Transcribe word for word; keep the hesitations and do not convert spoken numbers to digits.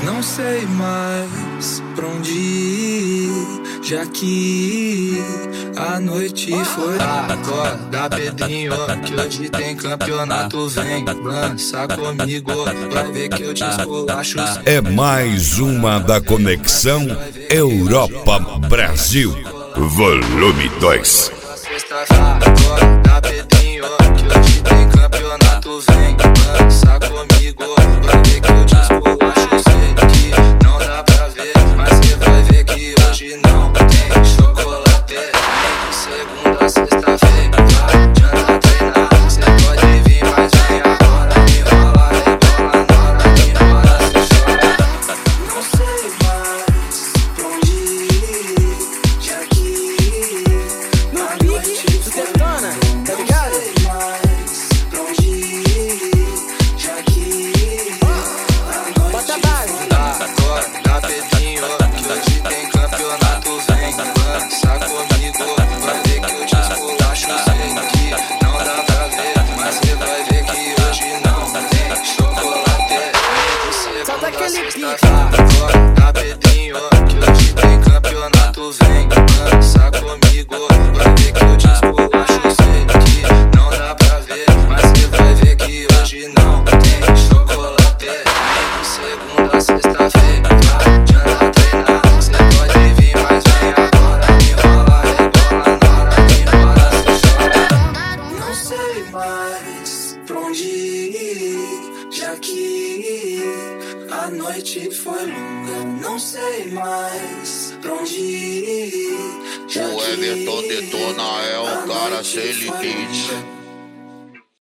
Não sei mais pra onde ir, já que a noite foi. Acorda, Pedrinho, que hoje tem campeonato. Vem, lança comigo, vai ver que eu te esculacho. É mais uma da Conexão Europa-Brasil. Volume dois. Acorda, Pedrinho, que hoje tem campeonato. Vem, lança comigo, vai ver que eu te esculacho. Sei que não dá pra ver, mas você vai ver que hoje não tem chocolate. De segunda a sexta-feira, vai adianta treinar. Cê pode vir, mas vem agora. Me rola, rebola, nora, me rola, cê chora. Não sei mais pra onde ir, já que na noite foi Detona, tá ligado? Não sei mais pra onde ir, já que a Bota a noite base. Acorda, Pedrinho, que hoje tem campeonato. Vem, lança comigo, vai ver que eu te esculacho. Sei que não dá pra ver, mas você vai ver que hoje não tem chocolate. De Solta segunda a aquele sexta-feira, acorda, Pedrinho, que hoje tem campeonato. Vem, lança comigo, vai ver que eu te esculacho. Sei que não dá pra ver, mas você vai ver que hoje não tem chocolate. De segunda a sexta-feira, vai adianta treinar. Cê pode vir, mas vem agora. Me rola, rebola, nora, me rola, cê chora. Não sei mais pra onde ir, já que a noite foi longa. Não sei mais pra onde ir, já O que Everton Detona é o a cara noite sem foi limite. longa.